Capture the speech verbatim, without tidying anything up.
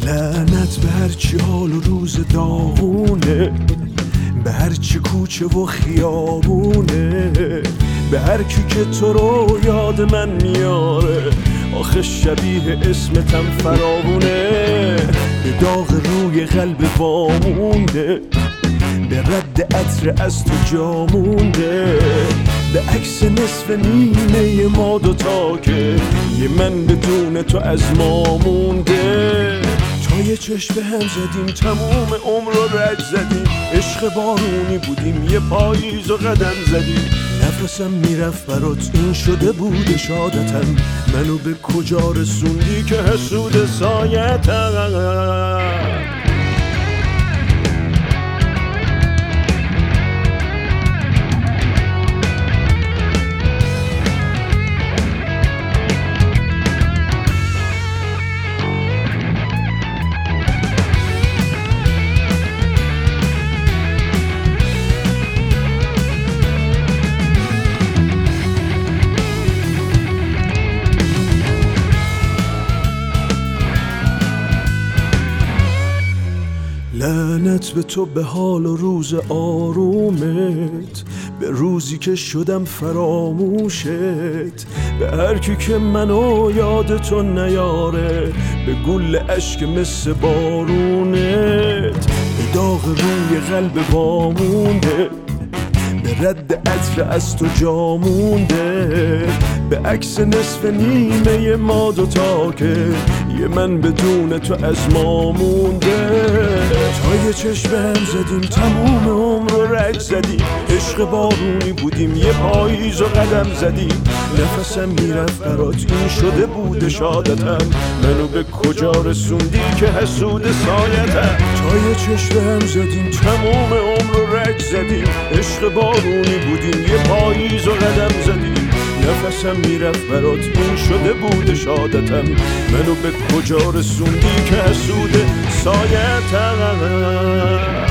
لعنت به هرچی حال و روز داغونه، به هرچی کوچه و خیابونه، به هر کی که تو رو یاد من میاره. آخه شبیه اسمتم فراوونه، به داغ روی قلب وامونده، به رد عطر از تو جامونده، به عکس نصف نیمه ما دوتا که یه من بدون تو از ما مونده. تا یه چشم به هم زدیم تموم عمر رو رد زدیم، عشق بارونی بودیم یه پاییز و قدم زدیم. نفسم میرفت برات این شده بود شادتم، منو به کجا رسوندی که حسود سایتم. لعنت به تو، به حال و روز آرومت، به روزی که شدم فراموشت، به هر کی که منو یاد تو نیاره، به گل اشک مثل بارونت، به داغ روی قلب وامونده، به رد عطر از تو جامونده، به عکس نصف نیمه ما دوتا که یه من بدون تو از ما مونده. تا یه چشم هم زدیم تموم عمر رو رد زدیم، عشق بارونی بودیم یه پاییز و قدم زدیم. نفسم میرفت برات این شده بود شادتم، منو به کجا رسوندی که حسود سایتم. تا یه چشم هم زدیم تموم عمر رو رد زدیم، عشق بارونی بودیم یه پاییز و قدم زدیم. نفسم میرفت برات این شده بود شادتم، منو به کجا رسوندی که حسود سایتم.